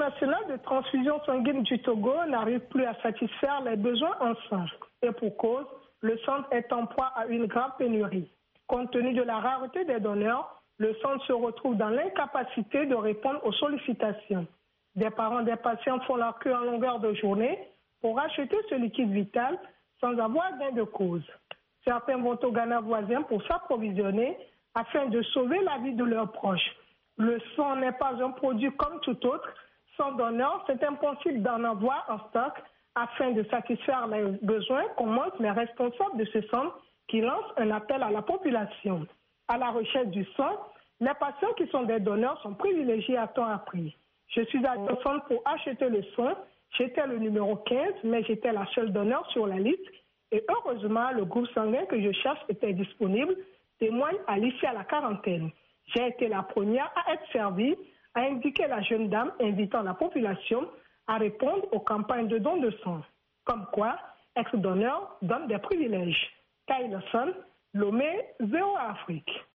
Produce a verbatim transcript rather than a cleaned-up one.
national de transfusion sanguine du Togo n'arrive plus à satisfaire les besoins en sang. Et pour cause, le centre est en proie à une grave pénurie. Compte tenu de la rareté des donneurs, le centre se retrouve dans l'incapacité de répondre aux sollicitations. Des parents des patients font leur queue en longueur de journée pour acheter ce liquide vital sans avoir gain de cause. Certains vont au Ghana voisin pour s'approvisionner afin de sauver la vie de leurs proches. Le sang n'est pas un produit comme tout autre. Sans donneur, c'est impossible d'en avoir en stock. Afin de satisfaire les besoins, commencent les responsables de ce centre qui lancent un appel à la population. À la recherche du sang, les patients qui sont des donneurs sont privilégiés à temps appris. Je suis à ce centre pour acheter le sang. J'étais le numéro quinze, mais j'étais la seule donneur sur la liste. Et heureusement, le groupe sanguin que je cherche était disponible, témoigne Alicia à la quarantaine. J'ai été la première à être servie, a indiqué la jeune dame invitant la population à répondre aux campagnes de dons de sang. Comme quoi, ex-donneur donne des privilèges. Kyle Son, Lomé, Zéro Afrique.